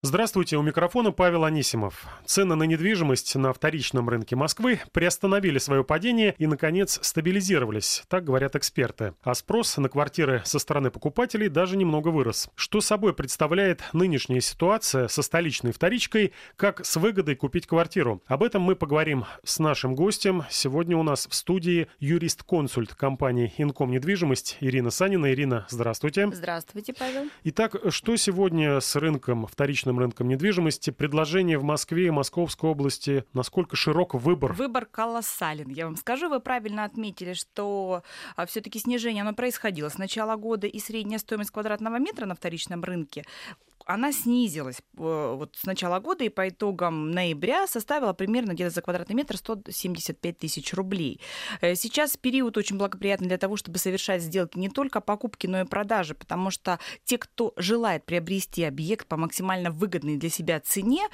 Здравствуйте, у микрофона Павел Анисимов. Цены на недвижимость на вторичном рынке Москвы приостановили свое падение и, наконец, стабилизировались, так говорят эксперты. А спрос на квартиры со стороны покупателей даже немного вырос. Что собой представляет нынешняя ситуация со столичной вторичкой, как с выгодой купить квартиру? Об этом мы поговорим с нашим гостем. Сегодня у нас в студии юрист-консульт компании «Инком Недвижимость» Ирина Санина. Ирина, здравствуйте. Здравствуйте, Павел. Итак, что сегодня с вторичным рынком недвижимости? Предложения в Москве и Московской области. Насколько широк выбор? Выбор колоссален. Я вам скажу, вы правильно отметили, что все-таки снижение оно происходило с начала года, и средняя стоимость квадратного метра на вторичном рынке она снизилась вот с начала года и по итогам ноября составила примерно где-то за квадратный метр 175 тысяч рублей. Сейчас период очень благоприятный для того, чтобы совершать сделки не только покупки, но и продажи, потому что те, кто желает приобрести объект по максимально выгодной для себя цене,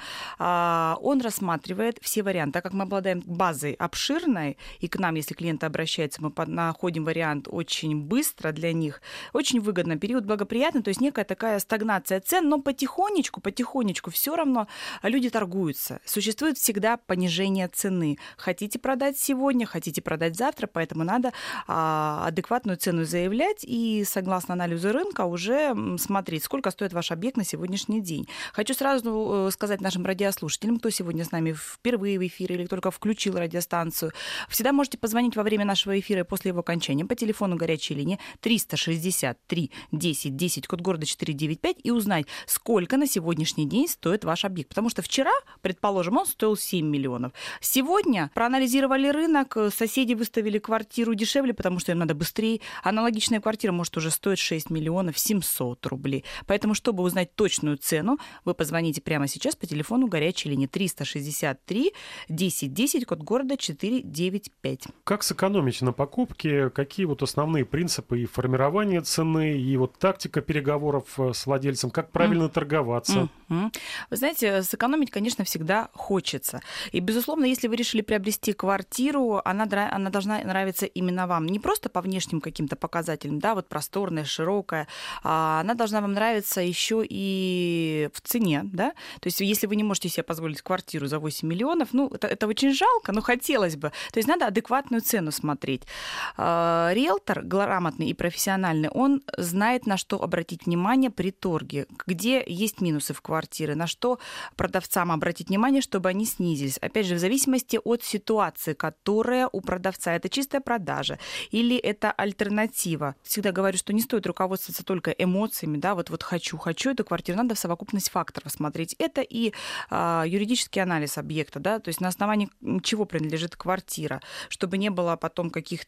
он рассматривает все варианты. Так как мы обладаем базой обширной, и к нам, если клиенты обращаются, мы находим вариант очень быстро для них, очень выгодно, период благоприятный, то есть некая такая стагнация цен, но потихонечку все равно люди торгуются. Существует всегда понижение цены. Хотите продать сегодня, хотите продать завтра, поэтому надо адекватную цену заявлять и, согласно анализу рынка, уже смотреть, сколько стоит ваш объект на сегодняшний день. Хочу сразу сказать нашим радиослушателям, кто сегодня с нами впервые в эфире или только включил радиостанцию, всегда можете позвонить во время нашего эфира и после его окончания по телефону горячей линии 363 10 10, код города 495, и узнать, сколько на сегодняшний день стоит ваш объект. Потому что вчера, предположим, он стоил 7 миллионов. Сегодня проанализировали рынок, соседи выставили квартиру дешевле, потому что им надо быстрее. Аналогичная квартира может уже стоить 6 миллионов 700 рублей. Поэтому, чтобы узнать точную цену, вы позвоните прямо сейчас по телефону горячей линии 363 10 10, код города 495. Как сэкономить на покупке? Какие вот основные принципы и формирования цены, и вот тактика переговоров с владельцем? Как правильно торговаться? Вы знаете, сэкономить, конечно, всегда хочется. И, безусловно, если вы решили приобрести квартиру, она должна нравиться именно вам. Не просто по внешним каким-то показателям, да, вот просторная, широкая, она должна вам нравиться еще и в цене, да. То есть если вы не можете себе позволить квартиру за 8 миллионов, это очень жалко, но хотелось бы. То есть надо адекватную цену смотреть. Риэлтор грамотный и профессиональный, он знает, на что обратить внимание при торге, где есть минусы в квартире, на что продавцам обратить внимание, чтобы они снизились. Опять же, в зависимости от ситуации, которая у продавца. Это чистая продажа или это альтернатива. Всегда говорю, что не стоит руководствоваться только эмоциями, да, вот хочу эту квартиру, надо в совокупность факторов смотреть. Это и юридический анализ объекта, да, то есть на основании чего принадлежит квартира, чтобы не было потом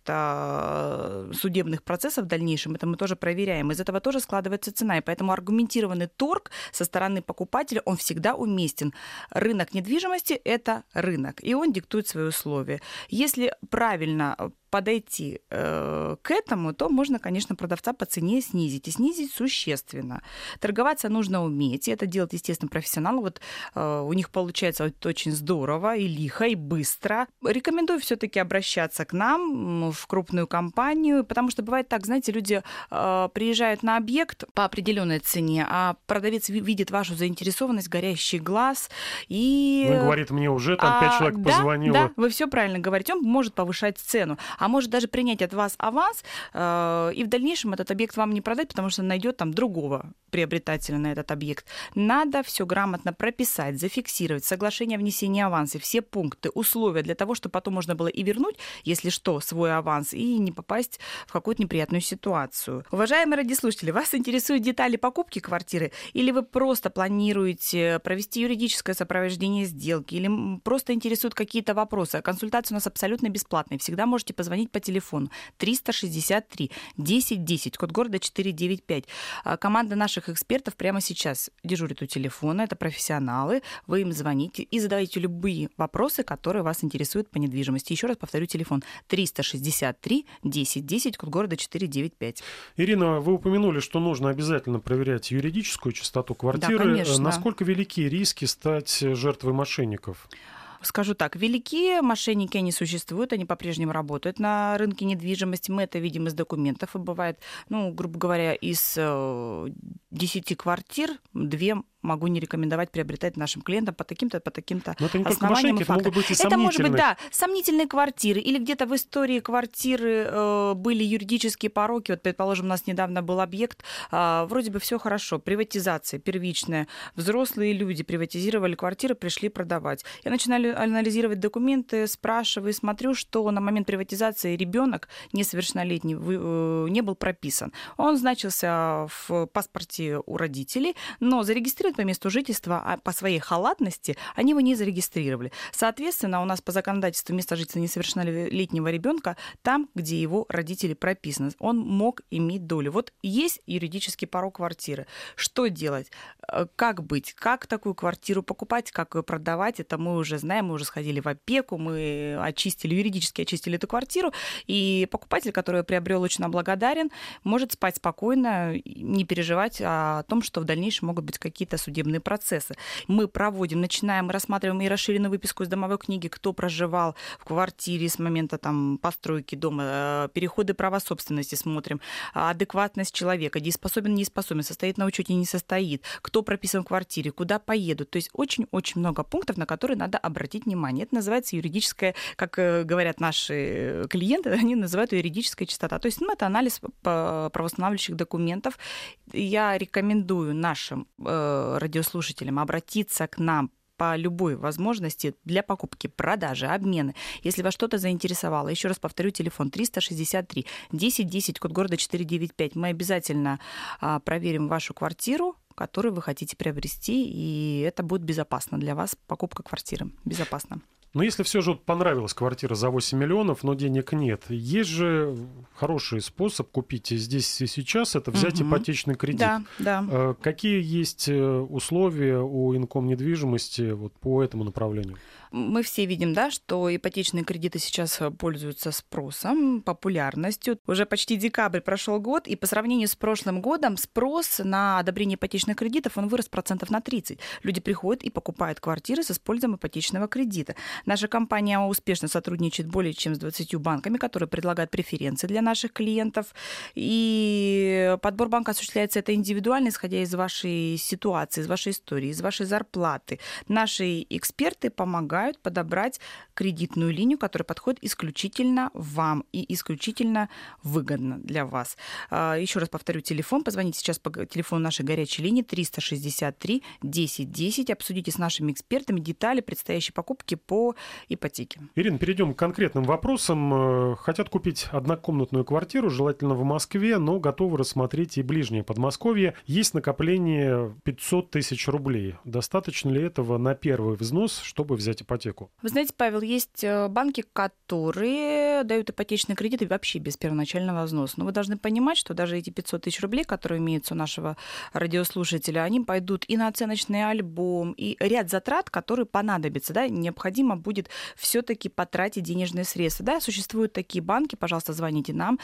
каких-то судебных процессов в дальнейшем, это мы тоже проверяем. Из этого тоже складывается цена, и поэтому аргументированный торг со стороны покупателя, он всегда уместен. Рынок недвижимости – это рынок, и он диктует свои условия. Если правильно подойти к этому, то можно, конечно, продавца по цене снизить, и снизить существенно. Торговаться нужно уметь, и это делать, естественно, профессионалы. Вот у них получается очень здорово, и лихо, и быстро. Рекомендую все-таки обращаться к нам в крупную компанию, потому что бывает так, знаете, люди приезжают на объект по определенной цене, а продавец видит вашу заинтересованность, горящий глаз, и... Он говорит, мне уже там 5 человек позвонило. Да, вы все правильно говорите, он может повышать цену. А может даже принять от вас аванс, и в дальнейшем этот объект вам не продать, потому что найдет там другого приобретателя на этот объект. Надо все грамотно прописать, зафиксировать, соглашение о внесении аванса, все пункты, условия для того, чтобы потом можно было и вернуть, если что, свой аванс, и не попасть в какую-то неприятную ситуацию. Уважаемые радиослушатели, вас интересуют детали покупки квартиры, или вы просто планируете провести юридическое сопровождение сделки, или просто интересуют какие-то вопросы? Консультация у нас абсолютно бесплатная. Всегда можете позвонить по телефону 363 10 10, код города 495. Команда наших экспертов прямо сейчас дежурит у телефона. Это профессионалы. Вы им звоните и задавайте любые вопросы, которые вас интересуют по недвижимости. Еще раз повторю телефон 363 10 10, код города 495. Ирина, вы упомянули, что нужно обязательно проверять юридическую чистоту квартиры. Да, конечно. Насколько велики риски стать жертвой мошенников? Скажу так, великие мошенники, они существуют, они по-прежнему работают на рынке недвижимости. Мы это видим из документов. И бывает, грубо говоря, из 10 квартир 2 могу не рекомендовать приобретать нашим клиентам по таким-то Но это не только основаниям мошенники, и это могут фактам. быть и Это может быть, сомнительные. да, сомнительные квартиры, или где-то в истории квартиры были юридические пороки. Вот, предположим, у нас недавно был объект, вроде бы все хорошо, приватизация первичная, взрослые люди приватизировали квартиры, пришли продавать. Я начинаю анализировать документы, спрашиваю, смотрю, что на момент приватизации ребенок несовершеннолетний не был прописан. Он значился в паспорте у родителей, но зарегистрирован по месту жительства, а по своей халатности они его не зарегистрировали. Соответственно, у нас по законодательству место жительства несовершеннолетнего ребенка там, где его родители прописаны. Он мог иметь долю. Вот есть юридический порог квартиры. Что делать? Как быть? Как такую квартиру покупать? Как ее продавать? Это мы уже знаем, мы уже сходили в опеку, мы юридически очистили эту квартиру, и покупатель, который ее приобрел, очень благодарен, может спать спокойно, не переживать о том, что в дальнейшем могут быть какие-то судебные процессы. Мы начинаем, рассматриваем и расширенную выписку из домовой книги, кто проживал в квартире с момента постройки дома, переходы права собственности смотрим, адекватность человека, дееспособен, неспособен, состоит на учете, не состоит, кто прописан в квартире, куда поедут. То есть очень-очень много пунктов, на которые надо обратить внимание. Это называется юридическая, как говорят наши клиенты, они называют ее юридическая чистота. То есть это анализ правоустанавливающих документов. Я рекомендую нашим радиослушателям обратиться к нам по любой возможности для покупки, продажи, обмена. Если вас что-то заинтересовало, еще раз повторю, телефон 363 1010, код города 495. Мы обязательно проверим вашу квартиру, которую вы хотите приобрести, и это будет безопасно для вас, покупка квартиры. Безопасно. Но если все же понравилась квартира за 8 миллионов, но денег нет, есть же хороший способ купить здесь и сейчас, это взять ипотечный кредит. Да. Какие есть условия у Инком недвижимости вот по этому направлению? Мы все видим, да, что ипотечные кредиты сейчас пользуются спросом, популярностью. Уже почти декабрь прошел год, и по сравнению с прошлым годом спрос на одобрение ипотечных кредитов, он вырос процентов на 30. Люди приходят и покупают квартиры с использованием ипотечного кредита. Наша компания успешно сотрудничает более чем с 20 банками, которые предлагают преференции для наших клиентов. И подбор банка осуществляется это индивидуально, исходя из вашей ситуации, из вашей истории, из вашей зарплаты. Наши эксперты помогают подобрать кредитную линию, которая подходит исключительно вам и исключительно выгодно для вас. Еще раз повторю телефон. Позвоните сейчас по телефону нашей горячей линии 363 1010. Обсудите с нашими экспертами детали предстоящей покупки по ипотеке. Ирина, перейдем к конкретным вопросам. Хотят купить однокомнатную квартиру, желательно в Москве, но готовы рассмотреть и ближнее Подмосковье. Есть накопление 500 тысяч рублей. Достаточно ли этого на первый взнос, чтобы взять ипотеку? Вы знаете, Павел, есть банки, которые дают ипотечные кредиты вообще без первоначального взноса. Но вы должны понимать, что даже эти 500 тысяч рублей, которые имеются у нашего радиослушателя, они пойдут и на оценочный альбом, и ряд затрат, которые понадобятся. Да? Необходимо будет все-таки потратить денежные средства. Да? Существуют такие банки, пожалуйста, звоните нам,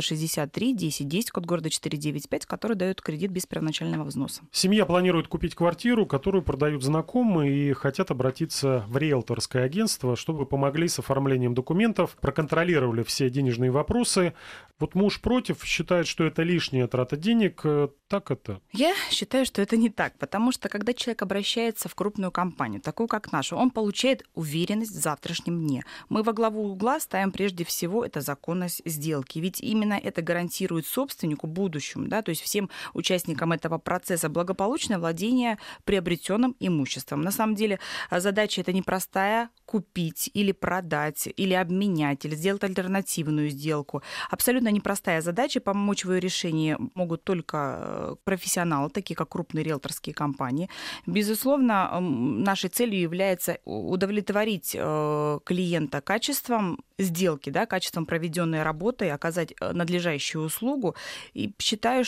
363 1010, код города 495, которые дают кредит без первоначального взноса. Семья планирует купить квартиру, которую продают знакомые, и хотят обратиться в риэлторское агентство, чтобы помогли с оформлением документов, проконтролировали все денежные вопросы. Вот муж против, считает, что это лишняя трата денег. Так это? Я считаю, что это не так, потому что когда человек обращается в крупную компанию, такую как нашу, он получает уверенность в завтрашнем дне. Мы во главу угла ставим прежде всего это законность сделки, ведь именно это гарантирует собственнику будущему, да, то есть всем участникам этого процесса благополучное владение приобретенным имуществом. На самом деле задача это непростая — купить или продать, или обменять, или сделать альтернативную сделку. Абсолютно непростая задача. Помочь в ее решении могут только профессионалы, такие как крупные риэлторские компании. Безусловно, нашей целью является удовлетворить клиента качеством сделки, да, качеством проведенной работы, и оказать надлежащую услугу. И считаю,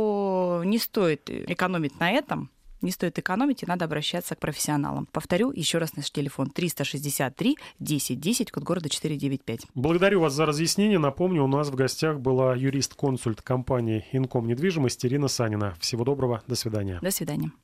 что не стоит экономить на этом. Не стоит экономить, и надо обращаться к профессионалам. Повторю еще раз наш телефон 363 1010, код города 495. Благодарю вас за разъяснение. Напомню, у нас в гостях была юрист-консульт компании Инком недвижимость Ирина Санина. Всего доброго, до свидания. До свидания.